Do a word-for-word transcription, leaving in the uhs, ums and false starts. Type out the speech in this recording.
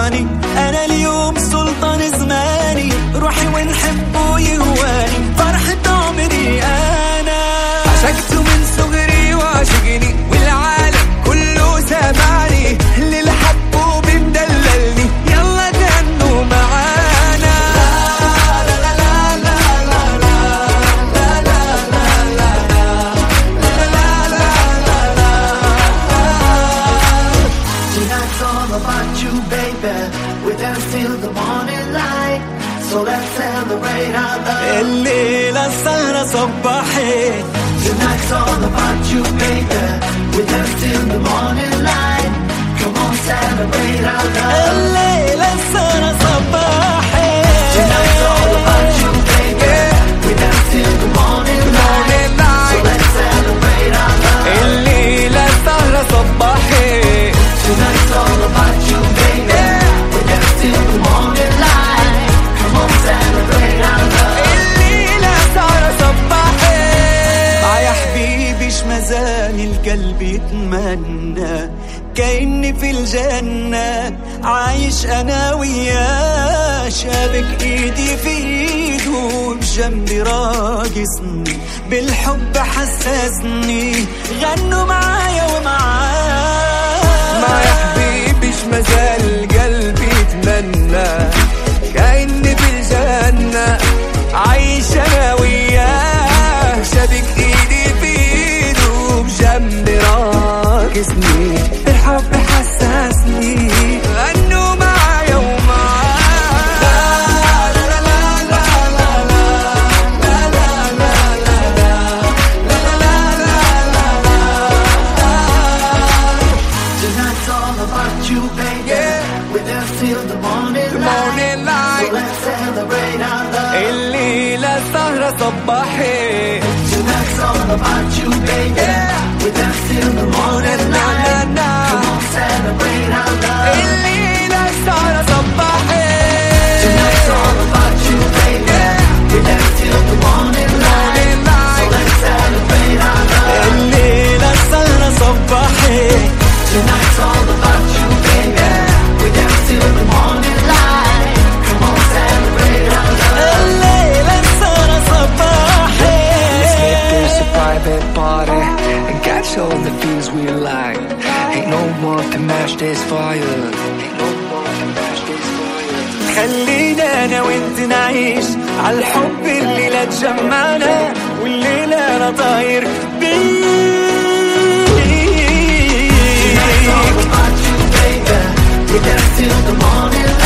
راني انا اليوم سلطان زماني، روحي ونحبه يهواني فرحة عمري انا. عشقته من صغري وعشقني والعالم كله سامعني، اللي لحبه بمدللني يلا غنوا معانا. لا لا لا لا لا لا لا لا Tonight's all about you, baby. We're dancing till the morning light. So let's celebrate our love. الليلة السهرة صباحت. Tonight's all about you, baby. We're dancing till the morning light. Come on, celebrate our love. الليلة السهرة صباحت. Tonight's all about you, baby. We're dancing till the morning light. So let's celebrate our love. الليلة السهرة صباحت. Tonight's all about you, baby. We're dancing till the morning light. Come on, celebrate our love. الليلة السهرة صباحت. يا حبيبي شمزاني القلب يتمنى كأني في الجنة عايش أنا وياه، شابك إيدي في إيده بجنبي راقصني بالحب حسسني، غنوا معايا ومعاه. ما يا حبيبي شمزال قلبي يتمنى كأني في الجنة عايش أنا وياه، شابك إيدي في إيده بجنبي راقصني بالحب حسسني، غنوا معايا ومعاه. لا لا لا لا لا لا لا لا لا لا. Tonight's all about you, baby. Yeah. We're dancing till the morning The light. morning light. So let's celebrate our love. الليلة السهرة صباحت. Tonight's all about you, baby. Yeah. We're dancing till the morning Na, na, light. na. Come on, celebrate our love. الليلة السهرة صباحت. Tonight's all about you, baby. Yeah. We're dancing till the morning light. Morning light. So let's celebrate our love. الليلة السهرة صباحت. Tonight's all about you, baby. We're dancing till the morning light. Come on, celebrate our love. الليلة السهرة صباحت. Let's make this a private party and catch all the things we like. Ain't no one can match this fire. Ain't no one can match this fire. خلينا انا وانت نعيش عالحب اللي لا تجمعنا، والليلة انا طاير بيك. Tonight's all about you, baby. We're dancing till the morning light.